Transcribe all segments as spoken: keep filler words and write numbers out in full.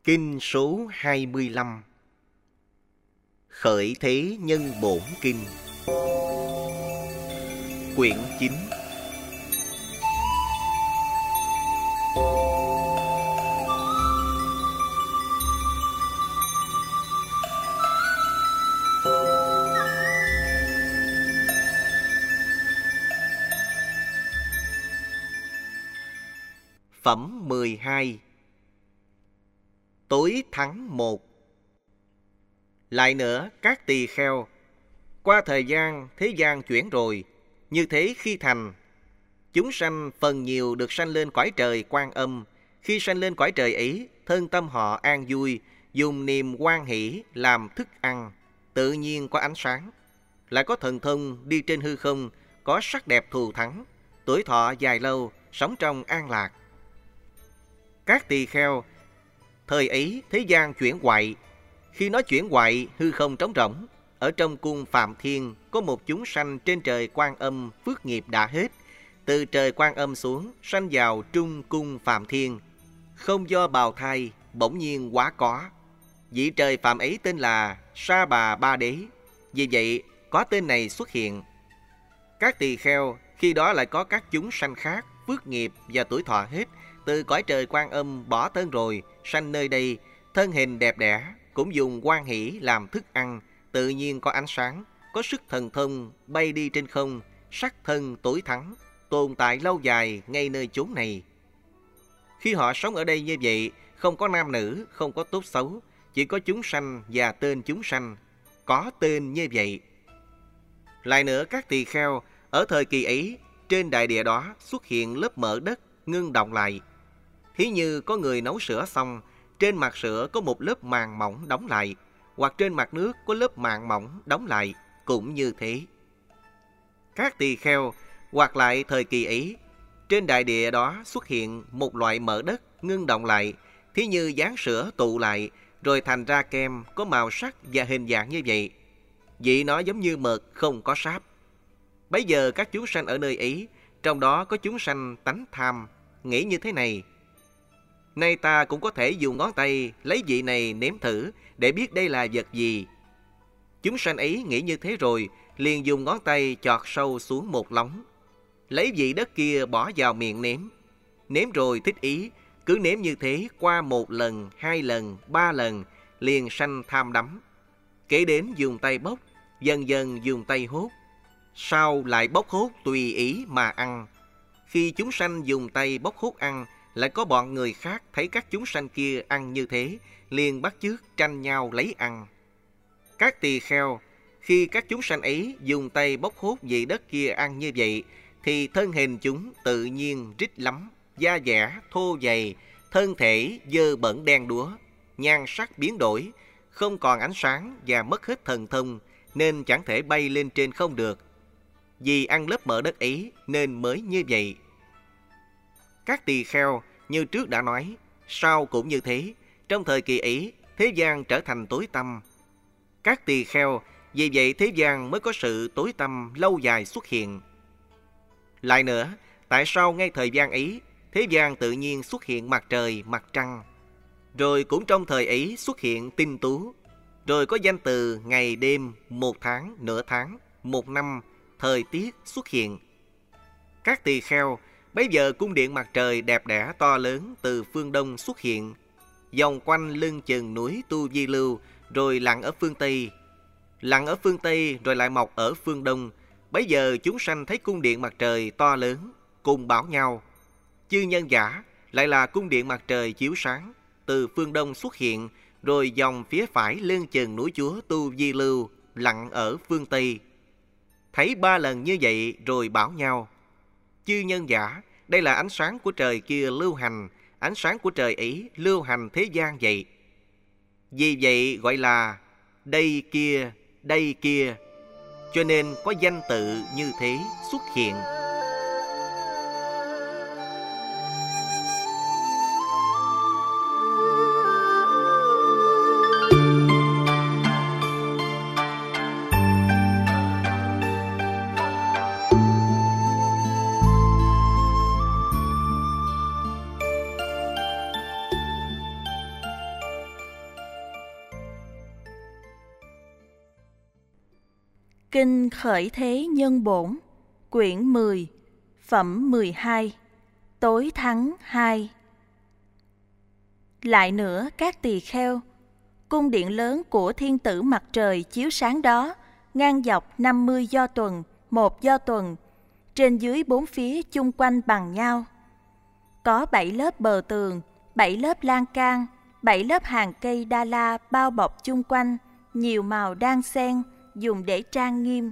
Kinh số hai mươi lăm. Khởi Thế Nhân Bổn Kinh. Quyển chín. Phẩm mười hai. Tối tháng một. Lại nữa các tỳ kheo, qua thời gian thế gian chuyển rồi, như thế khi thành, chúng sanh phần nhiều được sanh lên cõi trời Quan Âm. Khi sanh lên cõi trời ấy, thân tâm họ an vui, dùng niềm hoan hỷ làm thức ăn, tự nhiên có ánh sáng, lại có thần thông đi trên hư không, có sắc đẹp thù thắng, tuổi thọ dài lâu, sống trong an lạc. Các tỳ kheo, thời ấy thế gian chuyển hoại. Khi nó chuyển hoại, hư không trống rỗng. Ở trong cung Phạm Thiên có một chúng sanh trên trời Quan Âm, phước nghiệp đã hết. Từ trời Quan Âm xuống, sanh vào trung cung Phạm Thiên. Không do bào thai, bỗng nhiên quá có. Vị trời Phạm ấy tên là Sa Bà Ba Đế. Vì vậy, có tên này xuất hiện. Các tỳ kheo, khi đó lại có các chúng sanh khác, phước nghiệp và tuổi thọ hết. Từ cõi trời Quan Âm bỏ thân rồi, sanh nơi đây, thân hình đẹp đẽ, cũng dùng hoan hỷ làm thức ăn, tự nhiên có ánh sáng, có sức thần thông, bay đi trên không, sắc thân tối thắng, tồn tại lâu dài ngay nơi chốn này. Khi họ sống ở đây như vậy, không có nam nữ, không có tốt xấu, chỉ có chúng sanh và tên chúng sanh, có tên như vậy. Lại nữa các tỳ kheo, ở thời kỳ ấy, trên đại địa đó xuất hiện lớp mỡ đất, ngưng động lại. Thí như có người nấu sữa xong, trên mặt sữa có một lớp màng mỏng đóng lại, hoặc trên mặt nước có lớp màng mỏng đóng lại, cũng như thế. Các tỳ kheo, hoặc lại thời kỳ ấy, trên đại địa đó xuất hiện một loại mỡ đất ngưng động lại, thí như dáng sữa tụ lại, rồi thành ra kem có màu sắc và hình dạng như vậy. Vị nó giống như mật không có sáp. Bấy giờ các chúng sanh ở nơi ấy, trong đó có chúng sanh tánh tham, nghĩ như thế này: nay ta cũng có thể dùng ngón tay lấy vị này nếm thử để biết đây là vật gì. Chúng sanh ấy nghĩ như thế rồi, liền dùng ngón tay chọt sâu xuống một lóng, lấy vị đất kia bỏ vào miệng nếm. Nếm rồi thích ý, cứ nếm như thế qua một lần, hai lần, ba lần, liền sanh tham đắm. Kế đến dùng tay bốc, dần dần dùng tay hốt, sau lại bốc hốt tùy ý mà ăn. Khi chúng sanh dùng tay bốc hốt ăn, lại có bọn người khác thấy các chúng sanh kia ăn như thế, liền bắt chước tranh nhau lấy ăn. Các tỳ kheo, khi các chúng sanh ấy dùng tay bốc hốt vị đất kia ăn như vậy, thì thân hình chúng tự nhiên rít lắm, da dẻ thô dày, thân thể dơ bẩn đen đúa, nhan sắc biến đổi, không còn ánh sáng và mất hết thần thông, nên chẳng thể bay lên trên không được. Vì ăn lớp mỡ đất ấy nên mới như vậy. Các tỳ kheo, như trước đã nói, sau cũng như thế, trong thời kỳ ấy, thế gian trở thành tối tăm. Các tỳ kheo, vì vậy thế gian mới có sự tối tăm lâu dài xuất hiện. Lại nữa, tại sao ngay thời gian ấy, thế gian tự nhiên xuất hiện mặt trời, mặt trăng? Rồi cũng trong thời ấy xuất hiện tinh tú, rồi có danh từ ngày đêm, một tháng, nửa tháng, một năm, thời tiết xuất hiện. Các tỳ kheo, bây giờ cung điện mặt trời đẹp đẽ to lớn từ phương Đông xuất hiện, vòng quanh lưng chừng núi Tu Di Lưu, rồi lặn ở phương Tây. Lặn ở phương Tây rồi lại mọc ở phương Đông. Bây giờ chúng sanh thấy cung điện mặt trời to lớn, cùng bảo nhau: chư nhân giả, lại là cung điện mặt trời chiếu sáng, từ phương Đông xuất hiện, rồi dòng phía phải lưng chừng núi Chúa Tu Di Lưu, lặn ở phương Tây. Thấy ba lần như vậy rồi bảo nhau: chư nhân giả, đây là ánh sáng của trời kia lưu hành, ánh sáng của trời ấy lưu hành thế gian vậy. Vì vậy gọi là đây kia, đây kia, cho nên có danh tự như thế xuất hiện. Kinh Khởi Thế Nhân Bổn, quyển mười, phẩm mười hai, tối thắng hai. Lại nữa các tỳ kheo, cung điện lớn của thiên tử mặt trời chiếu sáng đó, ngang dọc năm mươi do tuần, một do tuần, trên dưới bốn phía chung quanh bằng nhau. Có bảy lớp bờ tường, bảy lớp lan can, bảy lớp hàng cây đa la bao bọc chung quanh, nhiều màu đan xen, dùng để trang nghiêm.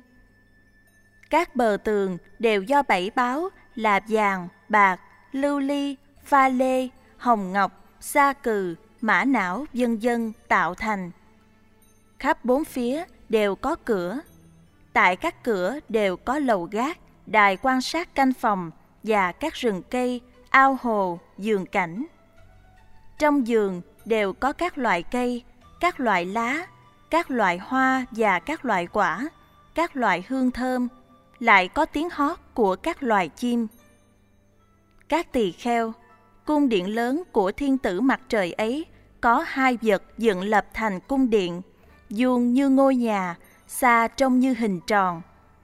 Các bờ tường đều do bảy báu là vàng, bạc, lưu ly, pha lê, hồng ngọc, sa cừ, mã não, vân vân tạo thành. Khắp bốn phía đều có cửa. Tại các cửa đều có lầu gác, đài quan sát canh phòng và các rừng cây, ao hồ, vườn cảnh. Trong vườn đều có các loại cây, các loại lá, các loại hoa và các loại quả, các loại hương thơm, lại có tiếng hót của các loài chim. Các tỳ kheo, cung điện lớn của thiên tử mặt trời ấy có hai vật dựng lập thành cung điện, vuông như ngôi nhà, xa trông như hình tròn.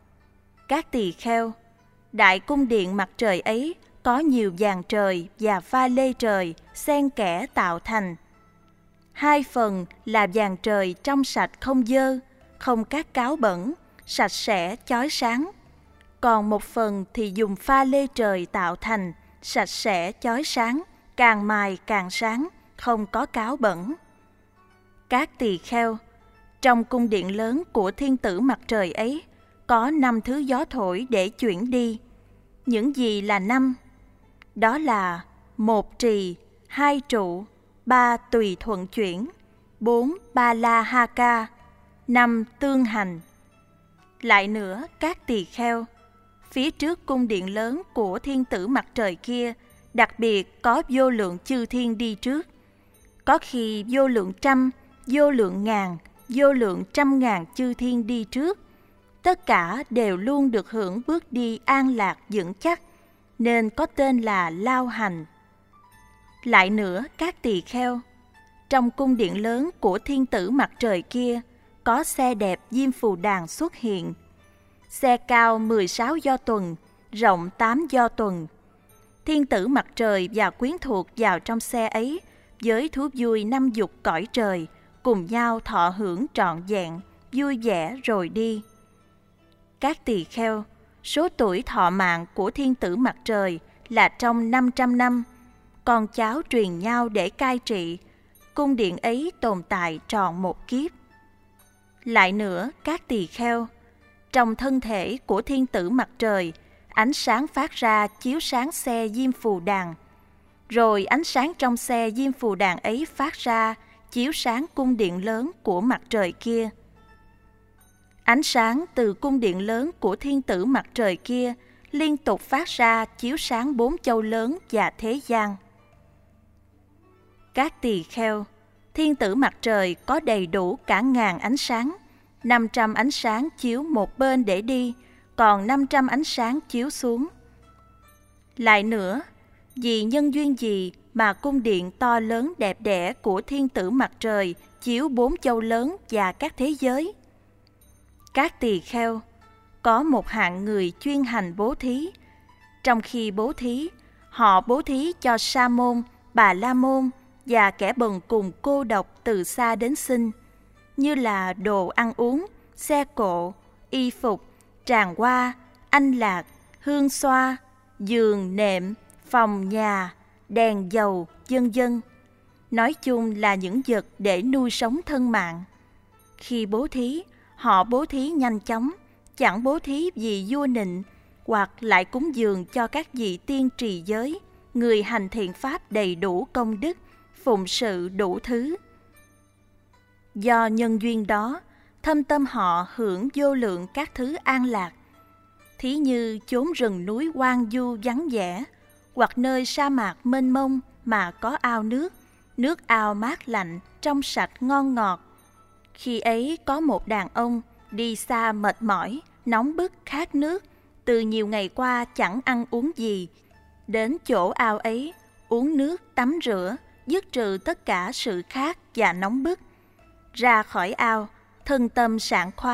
Các tỳ kheo, đại cung điện mặt trời ấy có nhiều vàng trời và pha lê trời xen kẽ tạo thành. Hai phần là vàng trời trong sạch không dơ, không cát cáo bẩn, sạch sẽ chói sáng. Còn một phần thì dùng pha lê trời tạo thành, sạch sẽ chói sáng, càng mài càng sáng, không có cáo bẩn. Các tỳ kheo, trong cung điện lớn của thiên tử mặt trời ấy có năm thứ gió thổi để chuyển đi. Những gì là năm? Đó là một trì, hai trụ, ba tùy thuận chuyển, bốn ba la ha ca, năm tương hành. Lại nữa các tỳ kheo, phía trước cung điện lớn của thiên tử mặt trời kia đặc biệt có vô lượng chư thiên đi trước. Có khi vô lượng trăm, vô lượng ngàn, vô lượng trăm ngàn chư thiên đi trước. Tất cả đều luôn được hưởng bước đi an lạc vững chắc, nên có tên là lao hành. Lại nữa các tỳ kheo, trong cung điện lớn của thiên tử mặt trời kia có xe đẹp Diêm Phù Đàn xuất hiện. Xe cao mười sáu do tuần, rộng tám do tuần. Thiên tử mặt trời và quyến thuộc vào trong xe ấy với thú vui năm dục cõi trời, cùng nhau thọ hưởng trọn vẹn, vui vẻ rồi đi. Các tỳ kheo, số tuổi thọ mạng của thiên tử mặt trời là trong năm trăm năm, con cháu truyền nhau để cai trị, cung điện ấy tồn tại trọn một kiếp. Lại nữa các tỳ kheo, trong thân thể của thiên tử mặt trời, ánh sáng phát ra chiếu sáng xe Diêm Phù Đàn, rồi ánh sáng trong xe Diêm Phù Đàn ấy phát ra chiếu sáng cung điện lớn của mặt trời kia. Ánh sáng từ cung điện lớn của thiên tử mặt trời kia liên tục phát ra chiếu sáng bốn châu lớn và thế gian. Các tỳ kheo, thiên tử mặt trời có đầy đủ cả ngàn ánh sáng, năm trăm ánh sáng chiếu một bên để đi, còn năm trăm ánh sáng chiếu xuống. Lại nữa, vì nhân duyên gì mà cung điện to lớn đẹp đẽ của thiên tử mặt trời chiếu bốn châu lớn và các thế giới? Các tỳ kheo, có một hạng người chuyên hành bố thí. Trong khi bố thí, họ bố thí cho sa môn, bà la môn và kẻ bần cùng cô độc từ xa đến xin, như là đồ ăn uống, xe cộ, y phục, tràng hoa, anh lạc, hương xoa, giường, nệm, phòng nhà, đèn dầu, vân vân. Nói chung là những vật để nuôi sống thân mạng. Khi bố thí, họ bố thí nhanh chóng, chẳng bố thí vì vua nịnh, hoặc lại cúng dường cho các vị tiên trì giới, người hành thiện pháp đầy đủ công đức, phụng sự đủ thứ. Do nhân duyên đó, thâm tâm họ hưởng vô lượng các thứ an lạc. Thí như chốn rừng núi hoang vu vắng vẻ, hoặc nơi sa mạc mênh mông mà có ao nước, nước ao mát lạnh, trong sạch ngon ngọt. Khi ấy có một đàn ông đi xa mệt mỏi, nóng bức khát nước, từ nhiều ngày qua chẳng ăn uống gì. Đến chỗ ao ấy, uống nước, tắm rửa, dứt trừ tất cả sự khát và nóng bức. Ra khỏi ao, thân tâm sảng khoái,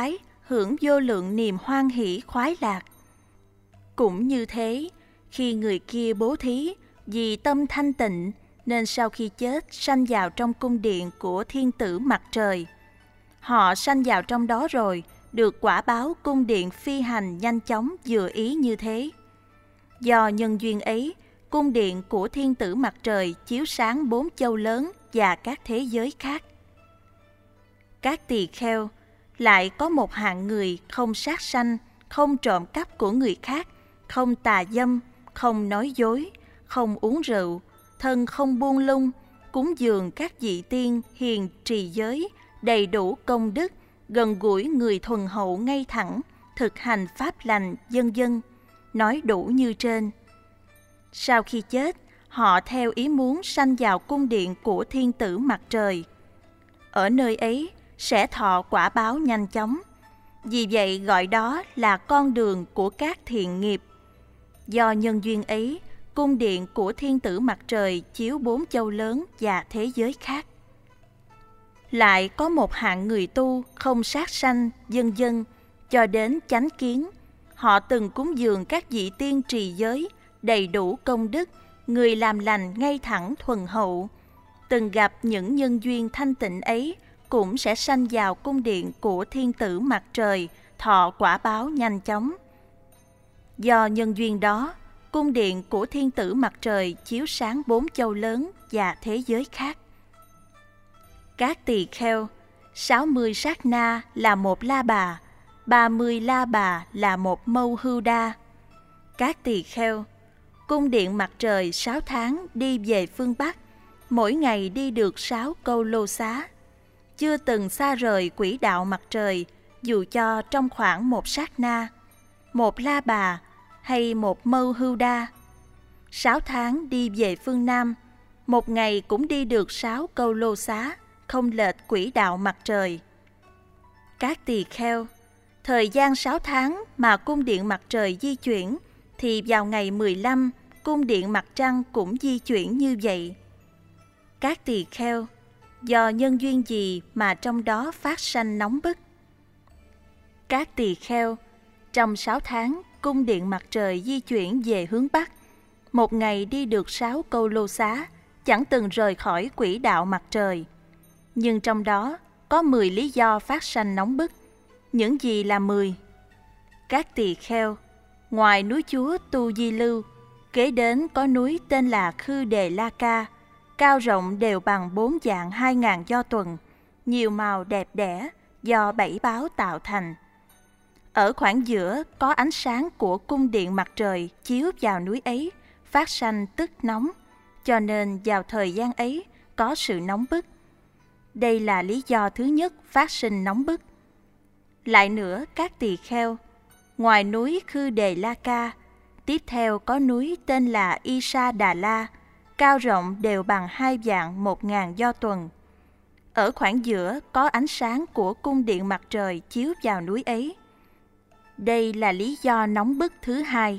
hưởng vô lượng niềm hoan hỷ khoái lạc. Cũng như thế, khi người kia bố thí vì tâm thanh tịnh, nên sau khi chết sanh vào trong cung điện của thiên tử mặt trời. Họ sanh vào trong đó rồi, được quả báo cung điện phi hành nhanh chóng vừa ý như thế. Do nhân duyên ấy, cung điện của thiên tử mặt trời chiếu sáng bốn châu lớn và các thế giới khác. Các tỳ kheo, lại có một hạng người không sát sanh, không trộm cắp của người khác, không tà dâm, không nói dối, không uống rượu, thân không buông lung, cúng dường các vị tiên hiền trì giới, đầy đủ công đức, gần gũi người thuần hậu ngay thẳng, thực hành pháp lành, vân vân, nói đủ như trên. Sau khi chết, họ theo ý muốn sanh vào cung điện của thiên tử mặt trời. Ở nơi ấy sẽ thọ quả báo nhanh chóng. Vì vậy gọi đó là con đường của các thiện nghiệp. Do nhân duyên ấy, cung điện của thiên tử mặt trời chiếu bốn châu lớn và thế giới khác. Lại có một hạng người tu không sát sanh, vân vân, cho đến chánh kiến. Họ từng cúng dường các vị tiên trì giới, đầy đủ công đức, người làm lành ngay thẳng thuần hậu. Từng gặp những nhân duyên thanh tịnh ấy, cũng sẽ sanh vào cung điện của thiên tử mặt trời, thọ quả báo nhanh chóng. Do nhân duyên đó, cung điện của thiên tử mặt trời chiếu sáng bốn châu lớn và thế giới khác. Các tỳ kheo, sáu mươi sát na là một la bà, ba mươi la bà là một mâu hưu đa. Các tỳ kheo, cung điện mặt trời sáu tháng đi về phương Bắc, mỗi ngày đi được sáu câu lô xá. Chưa từng xa rời quỹ đạo mặt trời, dù cho trong khoảng một sát na, một la bà hay một mâu hưu đa. Sáu tháng đi về phương Nam, một ngày cũng đi được sáu câu lô xá, không lệch quỹ đạo mặt trời. Các tỳ kheo, thời gian sáu tháng mà cung điện mặt trời di chuyển, thì vào ngày mười lăm, cung điện mặt trăng cũng di chuyển như vậy. Các tỳ kheo, do nhân duyên gì mà trong đó phát sanh nóng bức? Các tỳ kheo, trong sáu tháng, cung điện mặt trời di chuyển về hướng Bắc, một ngày đi được sáu câu lô xá, chẳng từng rời khỏi quỹ đạo mặt trời. Nhưng trong đó có mười lý do phát sanh nóng bức. Những gì là mười? Các tỳ kheo, ngoài núi Chúa Tu Di Lưu, kế đến có núi tên là Khư Đề La Ca, cao rộng đều bằng bốn dạng hai ngàn do tuần, nhiều màu đẹp đẽ, do bảy báo tạo thành. Ở khoảng giữa có ánh sáng của cung điện mặt trời chiếu vào núi ấy, phát sanh tức nóng, cho nên vào thời gian ấy có sự nóng bức. Đây là lý do thứ nhất phát sinh nóng bức. Lại nữa các tỳ kheo, ngoài núi Khư Đề La Ca, tiếp theo có núi tên là Isa Đà La, cao rộng đều bằng hai vạn một ngàn do tuần. Ở khoảng giữa có ánh sáng của cung điện mặt trời chiếu vào núi ấy. Đây là lý do nóng bức thứ hai.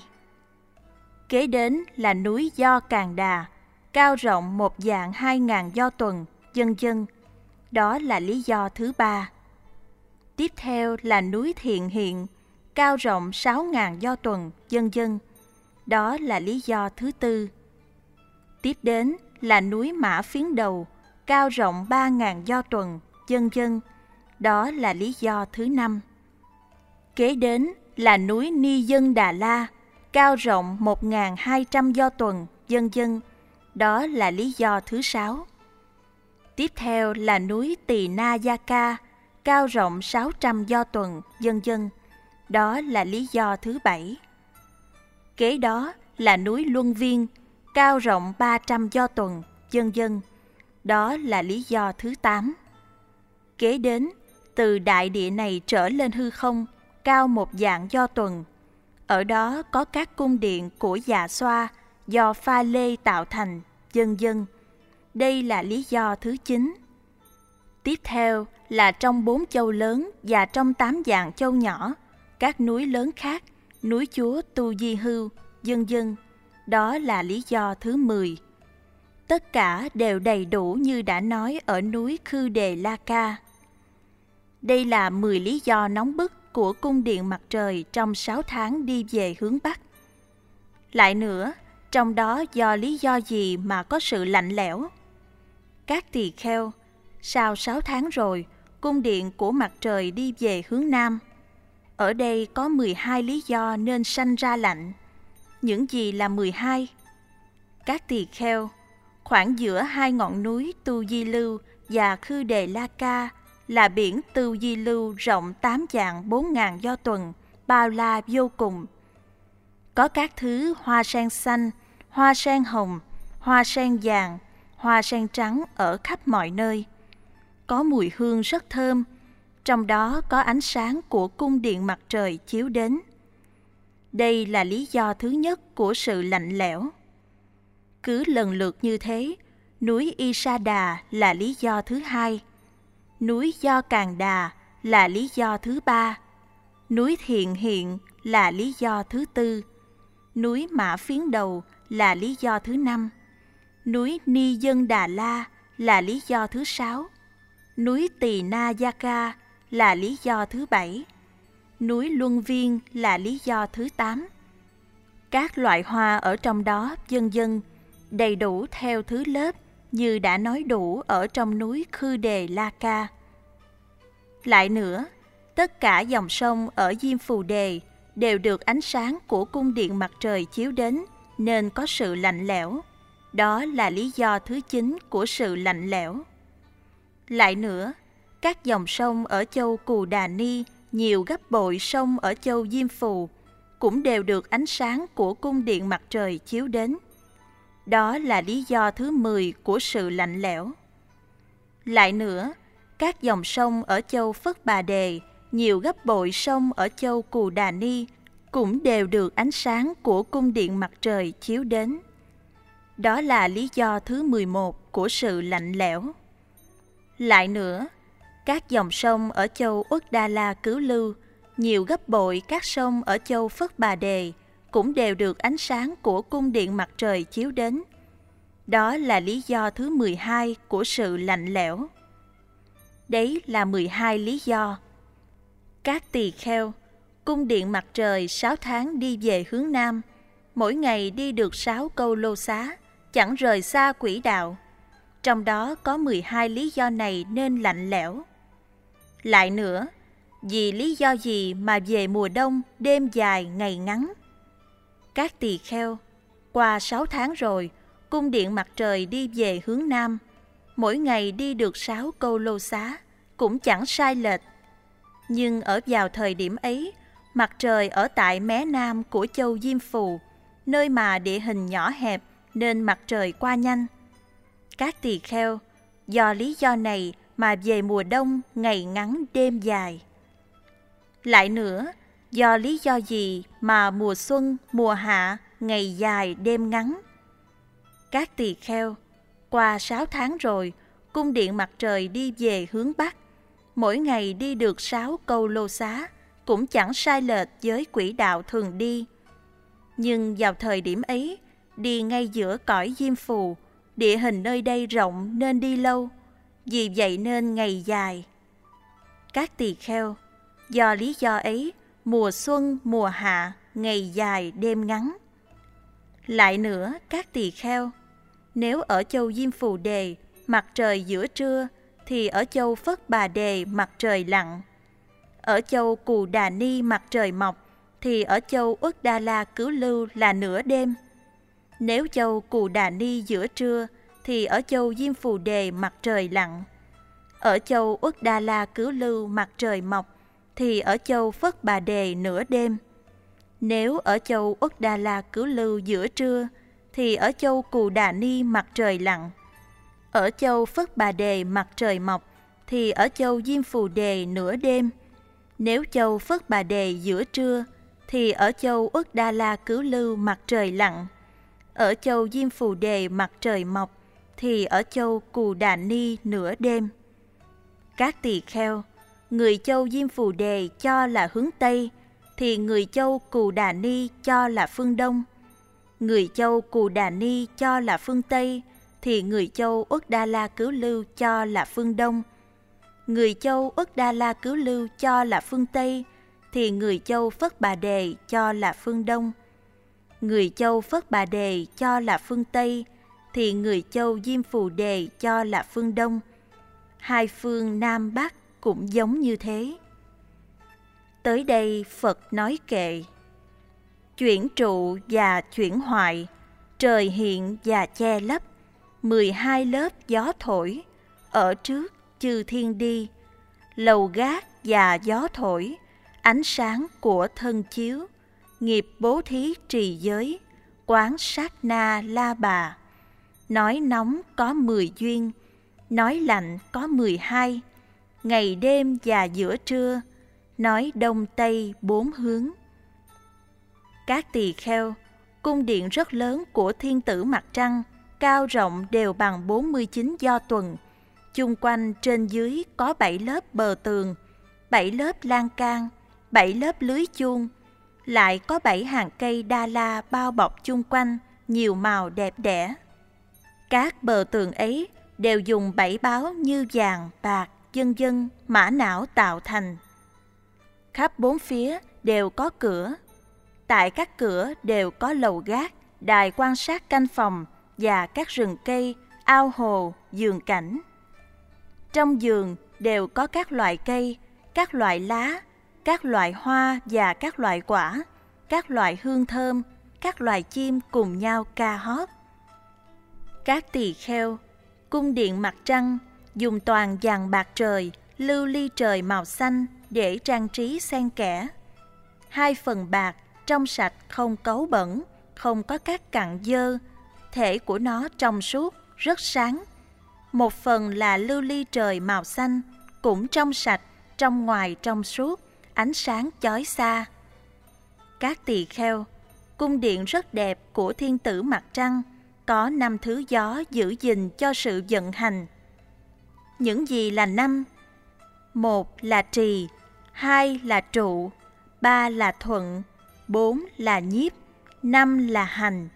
Kế đến là núi Do Càn Đà, cao rộng một vạn hai ngàn do tuần, vân vân. Đó là lý do thứ ba. Tiếp theo là núi Thiện Hiện, cao rộng sáu ngàn do tuần, vân vân. Đó là lý do thứ tư. Tiếp đến là núi Mã Phiến Đầu, cao rộng ba ngàn do tuần, vân vân. Đó là lý do thứ năm. Kế đến là núi Ni Dân Đà La, cao rộng một nghìn hai trăm do tuần, vân vân. Đó là lý do thứ sáu. Tiếp theo là núi Tỳ Na Gia Ca, cao rộng sáu trăm do tuần, vân vân. Đó là lý do thứ bảy. Kế đó là núi Luân Viên, cao rộng ba trăm do tuần, vân vân. Đó là lý do thứ tám. Kế đến, từ đại địa này trở lên hư không, cao một vạn do tuần. Ở đó có các cung điện của Dạ Xoa do pha lê tạo thành, vân vân. Đây là lý do thứ chín. Tiếp theo là trong bốn châu lớn và trong tám dạng châu nhỏ, các núi lớn khác, núi Chúa Tu Di Hưu, vân vân. Đó là lý do thứ mười. Tất cả đều đầy đủ như đã nói ở núi Khư Đề La Ca. Đây là mười lý do nóng bức của cung điện mặt trời trong sáu tháng đi về hướng Bắc. Lại nữa, trong đó do lý do gì mà có sự lạnh lẽo? Các tỳ kheo, sau sáu tháng rồi, cung điện của mặt trời đi về hướng Nam. Ở đây có mười hai lý do nên sanh ra lạnh. Những gì là mười hai? Các tỳ kheo, khoảng giữa hai ngọn núi Tu Di Lưu và Khư Đề La Ca là biển Tu Di Lưu rộng tám vạn bốn ngàn do tuần, bao la vô cùng. Có các thứ hoa sen xanh, hoa sen hồng, hoa sen vàng, hoa sen trắng ở khắp mọi nơi. Có mùi hương rất thơm, trong đó có ánh sáng của cung điện mặt trời chiếu đến. Đây là lý do thứ nhất của sự lạnh lẽo. Cứ lần lượt như thế, núi Y Sa Đà là lý do thứ hai, núi Do Càn Đà là lý do thứ ba, núi Thiện Hiện là lý do thứ tư, núi Mã Phiến Đầu là lý do thứ năm, núi Ni Dân Đà La là lý do thứ sáu, núi Tỳ Na Gia Ca là lý do thứ bảy, núi Luân Viên là lý do thứ tám. Các loại hoa ở trong đó vân vân đầy đủ theo thứ lớp như đã nói đủ ở trong núi Khư Đề La Ca. Lại nữa, tất cả dòng sông ở Diêm Phù Đề đều được ánh sáng của cung điện mặt trời chiếu đến nên có sự lạnh lẽo. Đó là lý do thứ chín của sự lạnh lẽo. Lại nữa, các dòng sông ở châu Cù Đà Ni nhiều gấp bội sông ở châu Diêm Phù cũng đều được ánh sáng của cung điện mặt trời chiếu đến. Đó là lý do thứ mười của sự lạnh lẽo. Lại nữa, các dòng sông ở châu Phất Bà Đề nhiều gấp bội sông ở châu Cù Đà Ni cũng đều được ánh sáng của cung điện mặt trời chiếu đến. Đó là lý do thứ mười một của sự lạnh lẽo. Lại nữa, các dòng sông ở châu Uất Đa La Cứu Lưu nhiều gấp bội các sông ở châu Phất Bà Đề cũng đều được ánh sáng của cung điện mặt trời chiếu đến. Đó là lý do thứ mười hai của sự lạnh lẽo. Đấy là mười hai lý do. Các tỳ kheo, cung điện mặt trời sáu tháng đi về hướng Nam, mỗi ngày đi được sáu câu lô xá, chẳng rời xa quỹ đạo. Trong đó có mười hai lý do này nên lạnh lẽo. Lại nữa, vì lý do gì mà về mùa đông đêm dài ngày ngắn? Các tỳ kheo, qua sáu tháng rồi, cung điện mặt trời đi về hướng Nam, mỗi ngày đi được sáu câu lô xá, cũng chẳng sai lệch. Nhưng ở vào thời điểm ấy, mặt trời ở tại mé nam của châu Diêm Phù, nơi mà địa hình nhỏ hẹp nên mặt trời qua nhanh. Các tỳ kheo, do lý do này mà về mùa đông ngày ngắn đêm dài. Lại nữa, do lý do gì mà mùa xuân, mùa hạ ngày dài đêm ngắn? Các tỳ kheo, qua sáu tháng rồi, cung điện mặt trời đi về hướng Bắc, mỗi ngày đi được sáu câu lô xá, cũng chẳng sai lệch với quỹ đạo thường đi. Nhưng vào thời điểm ấy, đi ngay giữa cõi Diêm Phù, địa hình nơi đây rộng nên đi lâu, vì vậy nên ngày dài. Các tỳ kheo, do lý do ấy, mùa xuân, mùa hạ, ngày dài đêm ngắn. Lại nữa, các tỳ kheo, nếu ở châu Diêm Phù Đề mặt trời giữa trưa, thì ở châu Phất Bà Đề mặt trời lặn. Ở châu Cù Đà Ni mặt trời mọc, thì ở châu Uất Đa La Cứu Lưu là nửa đêm. Nếu châu Cù Đà Ni giữa trưa, thì ở châu Diêm Phù Đề mặt trời lặn. Ở châu Uất Đa La Cứu Lưu mặt trời mọc, thì ở châu Phất Bà Đề nửa đêm. Nếu ở châu Uất Đa La Cứu Lưu giữa trưa, thì ở châu Cù Đà Ni mặt trời lặn. Ở châu Phất Bà Đề mặt trời mọc, thì ở châu Diêm Phù Đề nửa đêm. Nếu châu Phất Bà Đề giữa trưa, thì ở châu Uất Đa La Cứu Lưu mặt trời lặn. Ở châu Diêm Phù Đề mặt trời mọc, thì ở châu Cù Đà Ni nửa đêm. Các tỳ kheo, người châu Diêm Phù Đề cho là hướng Tây, thì người châu Cù Đà Ni cho là phương Đông. Người châu Cù Đà Ni cho là phương Tây, thì người châu Uất Đa La Cứu Lưu cho là phương Đông. Người châu Uất Đa La Cứu Lưu cho là phương Tây, thì người châu Phất Bà Đề cho là phương Đông. Người châu Phất Bà Đề cho là phương Tây, thì người châu Diêm Phù Đề cho là phương Đông. Hai phương Nam Bắc cũng giống như thế. Tới đây Phật nói kệ: chuyển trụ và chuyển hoại, trời hiện và che lấp, mười hai lớp gió thổi, ở trước chư thiên đi, lầu gác và gió thổi, ánh sáng của thân chiếu, nghiệp bố thí trì giới, quán sát na la bà. Nói nóng có mười duyên, nói lạnh có mười hai, ngày đêm và giữa trưa, nói đông tây bốn hướng. Các tỳ kheo, cung điện rất lớn của thiên tử mặt trăng, cao rộng đều bằng bốn mươi chín do tuần. Chung quanh trên dưới có bảy lớp bờ tường, bảy lớp lan can, bảy lớp lưới chuông, lại có bảy hàng cây đa la bao bọc chung quanh, nhiều màu đẹp đẽ. Các bờ tường ấy đều dùng bảy báo như vàng, bạc, vân vân, mã não tạo thành. Khắp bốn phía đều có cửa. Tại các cửa đều có lầu gác, đài quan sát canh phòng và các rừng cây, ao hồ, vườn cảnh. Trong vườn đều có các loại cây, các loại lá, các loại hoa và các loại quả, các loại hương thơm, các loài chim cùng nhau ca hót. Các tỳ kheo, cung điện mặt trăng dùng toàn vàng bạc trời, lưu ly trời màu xanh để trang trí xen kẽ. Hai phần bạc trong sạch, không cấu bẩn, không có các cặn dơ, thể của nó trong suốt, rất sáng. Một phần là lưu ly trời màu xanh, cũng trong sạch, trong ngoài trong suốt, ánh sáng chói xa. Các tỳ kheo, cung điện rất đẹp của thiên tử mặt trăng, có năm thứ gió giữ gìn cho sự vận hành. Những gì là năm? Một là trì, hai là trụ, ba là thuận, bốn là nhiếp, năm là hành.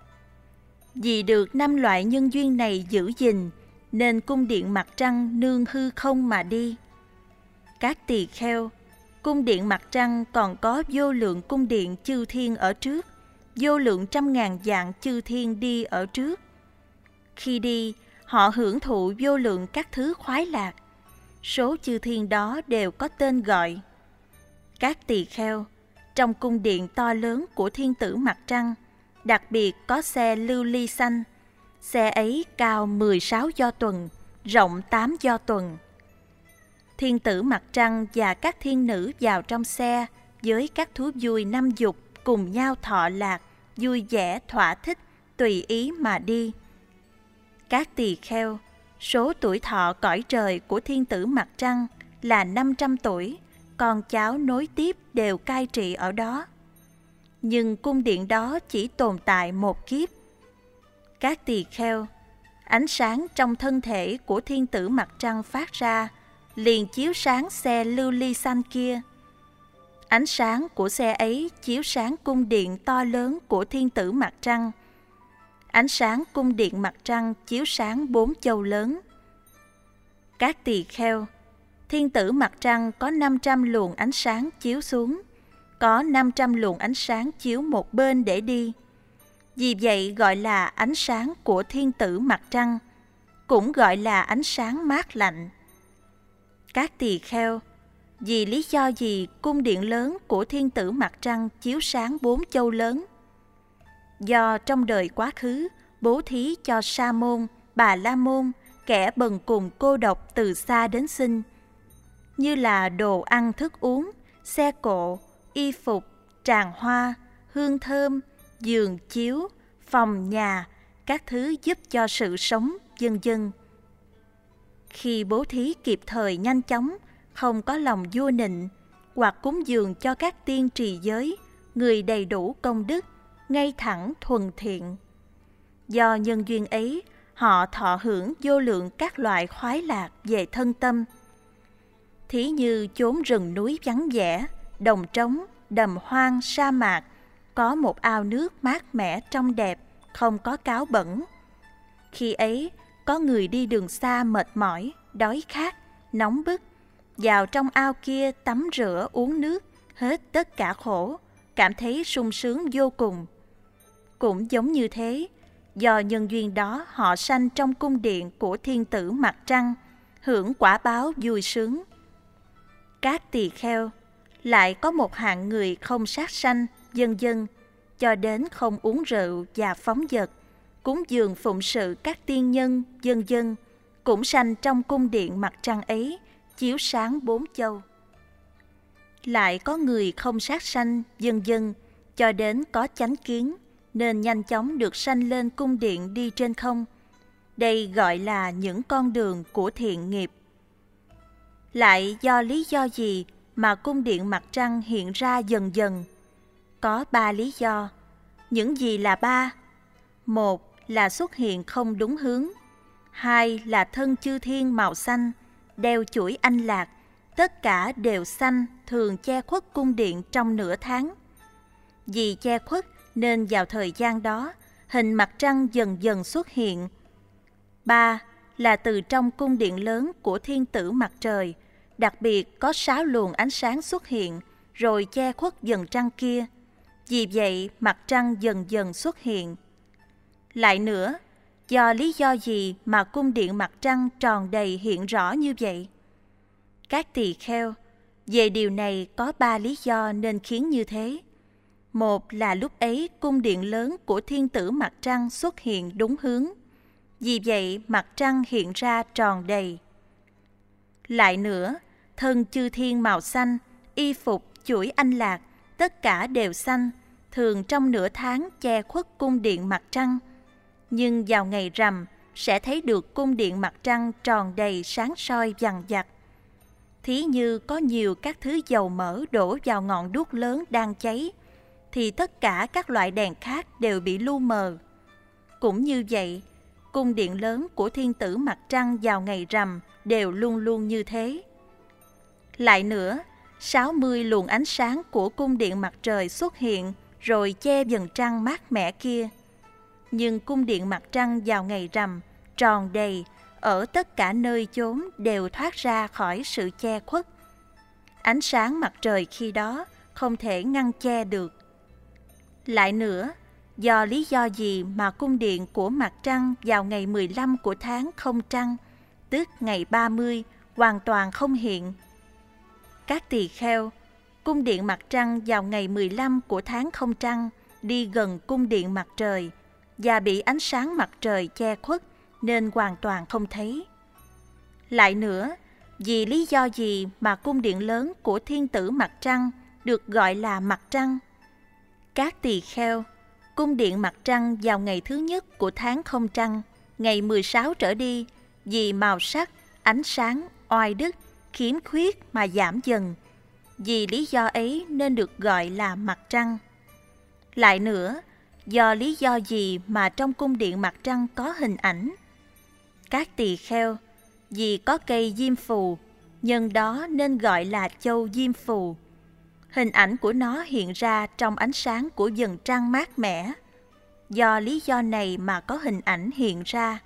Vì được năm loại nhân duyên này giữ gìn, nên cung điện mặt trăng nương hư không mà đi. Các tỳ kheo, cung điện mặt trăng còn có vô lượng cung điện chư thiên ở trước, vô lượng trăm ngàn vạn chư thiên đi ở trước. Khi đi, họ hưởng thụ vô lượng các thứ khoái lạc. Số chư thiên đó đều có tên gọi. Các tỳ kheo, trong cung điện to lớn của thiên tử mặt trăng, đặc biệt có xe lưu ly xanh. Xe ấy cao mười sáu do tuần, rộng tám do tuần. Thiên tử mặt trăng và các thiên nữ vào trong xe với các thú vui năm dục cùng nhau thọ lạc, vui vẻ thỏa thích, tùy ý mà đi. Các tỳ kheo, số tuổi thọ cõi trời của thiên tử mặt trăng là năm trăm tuổi, con cháu nối tiếp đều cai trị ở đó. Nhưng cung điện đó chỉ tồn tại một kiếp. Các tỳ kheo, ánh sáng trong thân thể của thiên tử mặt trăng phát ra liền chiếu sáng xe lưu ly xanh kia. Ánh sáng của xe ấy chiếu sáng cung điện to lớn của thiên tử mặt trăng. Ánh sáng cung điện mặt trăng chiếu sáng bốn châu lớn. Các tỳ kheo, thiên tử mặt trăng có năm trăm luồng ánh sáng chiếu xuống, có năm trăm luồng ánh sáng chiếu một bên để đi. Vì vậy gọi là ánh sáng của thiên tử mặt trăng, cũng gọi là ánh sáng mát lạnh. Các tỳ kheo, vì lý do gì cung điện lớn của thiên tử mặt trăng chiếu sáng bốn châu lớn? Do trong đời quá khứ bố thí cho sa môn, bà la môn, kẻ bần cùng cô độc từ xa đến sinh, như là đồ ăn thức uống, xe cộ, y phục, tràng hoa, hương thơm, giường chiếu, phòng nhà, các thứ giúp cho sự sống, vân vân. Khi bố thí kịp thời nhanh chóng, không có lòng vua nịnh, hoặc cúng dường cho các tiên trì giới, người đầy đủ công đức, ngay thẳng thuần thiện. Do nhân duyên ấy, họ thọ hưởng vô lượng các loại khoái lạc về thân tâm. Thí như chốn rừng núi vắng vẻ, đồng trống, đầm hoang, sa mạc, có một ao nước mát mẻ trong đẹp, không có cáo bẩn. Khi ấy, có người đi đường xa mệt mỏi, đói khát, nóng bức, vào trong ao kia tắm rửa uống nước, hết tất cả khổ, cảm thấy sung sướng vô cùng. Cũng giống như thế, do nhân duyên đó họ sanh trong cung điện của thiên tử mặt trăng, hưởng quả báo vui sướng. Các tỳ kheo, lại có một hạng người không sát sanh, vân vân, cho đến không uống rượu và phóng dật, cúng dường phụng sự các tiên nhân, vân vân, cũng sanh trong cung điện mặt trăng ấy, chiếu sáng bốn châu. Lại có người không sát sanh, vân vân, cho đến có chánh kiến, nên nhanh chóng được sanh lên cung điện đi trên không. Đây gọi là những con đường của thiện nghiệp. Lại do lý do gì mà cung điện mặt trăng hiện ra dần dần? Có ba lý do. Những gì là ba? Một là xuất hiện không đúng hướng. Hai là thân chư thiên màu xanh, đeo chuỗi anh lạc, tất cả đều xanh, thường che khuất cung điện trong nửa tháng. Vì che khuất nên vào thời gian đó, hình mặt trăng dần dần xuất hiện. Ba là từ trong cung điện lớn của thiên tử mặt trời, đặc biệt có sáu luồng ánh sáng xuất hiện, rồi che khuất dần trăng kia. Vì vậy, mặt trăng dần dần xuất hiện. Lại nữa, do lý do gì mà cung điện mặt trăng tròn đầy hiện rõ như vậy? Các tỳ kheo, về điều này có ba lý do nên khiến như thế. Một là lúc ấy cung điện lớn của thiên tử mặt trăng xuất hiện đúng hướng. Vì vậy, mặt trăng hiện ra tròn đầy. Lại nữa, thân chư thiên màu xanh, y phục, chuỗi anh lạc, tất cả đều xanh, thường trong nửa tháng che khuất cung điện mặt trăng. Nhưng vào ngày rằm sẽ thấy được cung điện mặt trăng tròn đầy sáng soi vằng vặc. Thí như có nhiều các thứ dầu mỡ đổ vào ngọn đuốc lớn đang cháy, thì tất cả các loại đèn khác đều bị lu mờ. Cũng như vậy, cung điện lớn của thiên tử mặt trăng vào ngày rằm đều luôn luôn như thế. Lại nữa, sáu mươi luồng ánh sáng của cung điện mặt trời xuất hiện rồi che vầng trăng mát mẻ kia. Nhưng cung điện mặt trăng vào ngày rằm tròn đầy, ở tất cả nơi chốn đều thoát ra khỏi sự che khuất. Ánh sáng mặt trời khi đó không thể ngăn che được. Lại nữa, do lý do gì mà cung điện của mặt trăng vào ngày mười lăm của tháng không trăng, tức ngày ba mươi, hoàn toàn không hiện? Các tỳ kheo, cung điện mặt trăng vào ngày mười lăm của tháng không trăng đi gần cung điện mặt trời và bị ánh sáng mặt trời che khuất nên hoàn toàn không thấy. Lại nữa, vì lý do gì mà cung điện lớn của thiên tử mặt trăng được gọi là mặt trăng? Các tỳ kheo, cung điện mặt trăng vào ngày thứ nhất của tháng không trăng, ngày mười sáu trở đi, vì màu sắc, ánh sáng, oai đức, khiếm khuyết mà giảm dần. Vì lý do ấy nên được gọi là mặt trăng. Lại nữa, do lý do gì mà trong cung điện mặt trăng có hình ảnh? Các tỳ kheo, vì có cây diêm phù, nhân đó nên gọi là châu diêm phù. Hình ảnh của nó hiện ra trong ánh sáng của vầng trăng mát mẻ. Do lý do này mà có hình ảnh hiện ra.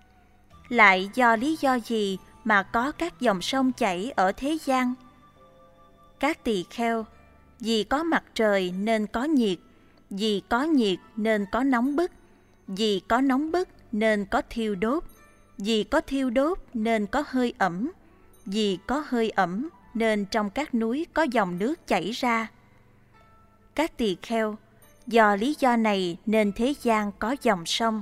Lại do lý do gì mà có các dòng sông chảy ở thế gian? Các tỳ kheo, vì có mặt trời nên có nhiệt, vì có nhiệt nên có nóng bức, vì có nóng bức nên có thiêu đốt, vì có thiêu đốt nên có hơi ẩm, vì có hơi ẩm nên trong các núi có dòng nước chảy ra. Các tỳ kheo, do lý do này nên thế gian có dòng sông.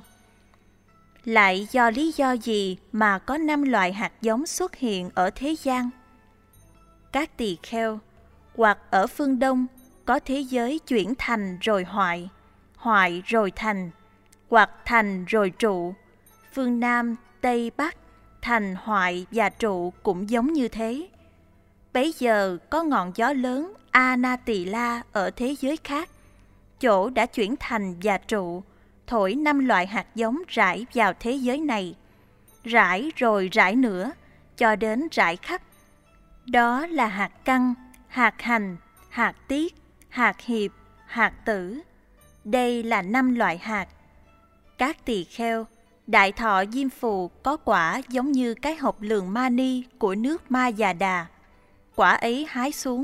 Lại do lý do gì mà có năm loại hạt giống xuất hiện ở thế gian? Các tỳ kheo, hoặc ở phương Đông có thế giới chuyển thành rồi hoại, hoại rồi thành, hoặc thành rồi trụ. Phương Nam, Tây, Bắc, thành, hoại và trụ cũng giống như thế. Bấy giờ có ngọn gió lớn Anatila ở thế giới khác, chỗ đã chuyển thành và trụ, thổi năm loại hạt giống rải vào thế giới này, rải rồi rải nữa, cho đến rải khắp. Đó là hạt căn, hạt hành, hạt tiết, hạt hiệp, hạt tử. Đây là năm loại hạt. Các tỳ kheo, đại thọ diêm phù có quả giống như cái hộp lường mani của nước Ma Già Đà. Quả ấy hái xuống,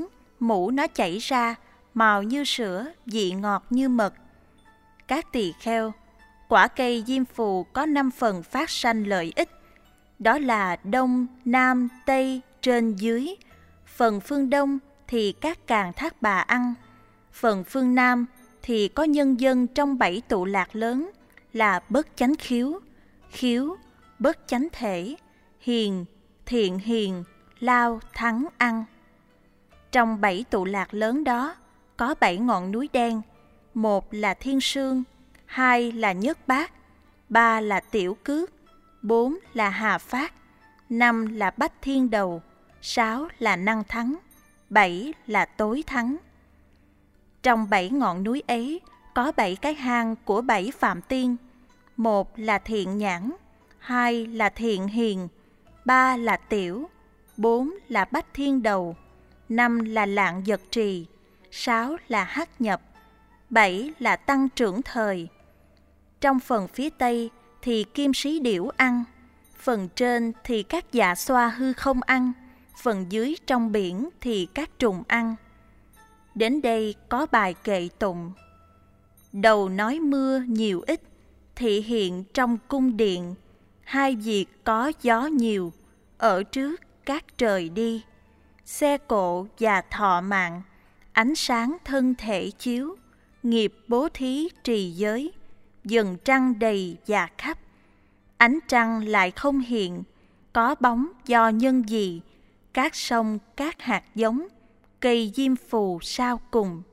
mũ nó chảy ra, màu như sữa, vị ngọt như mật. Các tỳ kheo, quả cây diêm phù có năm phần phát sanh lợi ích. Đó là đông, nam, tây, trên, dưới. Phần phương đông thì các càn thác bà ăn. Phần phương nam thì có nhân dân trong bảy tụ lạc lớn là bất chánh khiếu, khiếu, bất chánh thể, hiền, thiện hiền, lao, thắng, ăn. Trong bảy tụ lạc lớn đó có bảy ngọn núi đen. Một là Thiên Sương, hai là Nhất Bát, ba là Tiểu Cước, bốn là Hà Phát, năm là Bách Thiên Đầu, sáu là Năng Thắng, bảy là Tối Thắng. Trong bảy ngọn núi ấy có bảy cái hang của bảy Phạm Tiên. Một là Thiện Nhãn, hai là Thiện Hiền, ba là Tiểu, bốn là Bách Thiên Đầu, năm là Lạng Giật Trì, sáu là Hắc Nhập, bảy là Tăng Trưởng Thời. Trong phần phía tây thì Kim Sĩ Điểu ăn, phần trên thì các dạ xoa hư không ăn, phần dưới trong biển thì các trùng ăn. Đến đây có bài kệ tụng: đầu nói mưa nhiều ít, thị hiện trong cung điện, hai việc có gió nhiều, ở trước các trời đi. Xe cộ và thọ mạng, ánh sáng thân thể chiếu, nghiệp bố thí trì giới, dần trăng đầy và khắp. Ánh trăng lại không hiện, có bóng do nhân gì, các sông các hạt giống, cây diêm phù sao cùng.